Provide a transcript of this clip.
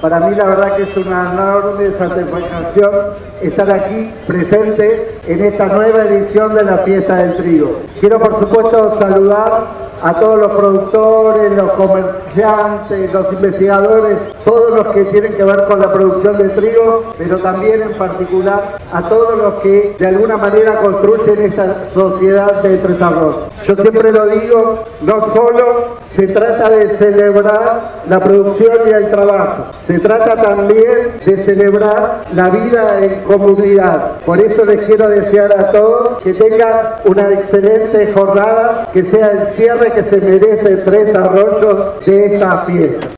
Para mí la verdad que es una enorme satisfacción estar aquí presente en esta nueva edición de la Fiesta del Trigo. Quiero por supuesto saludar a todos los productores, los comerciantes, los investigadores, todos los que tienen que ver con la producción de trigo, pero también en particular a todos los que de alguna manera construyen esta sociedad de Tres Arroyos. Yo siempre lo digo, no solo se trata de celebrar la producción y el trabajo, se trata también de celebrar la vida en comunidad. Por eso les quiero desear a todos que tengan una excelente jornada, que sea el cierre que se merece Tres Arroyos de esta fiesta.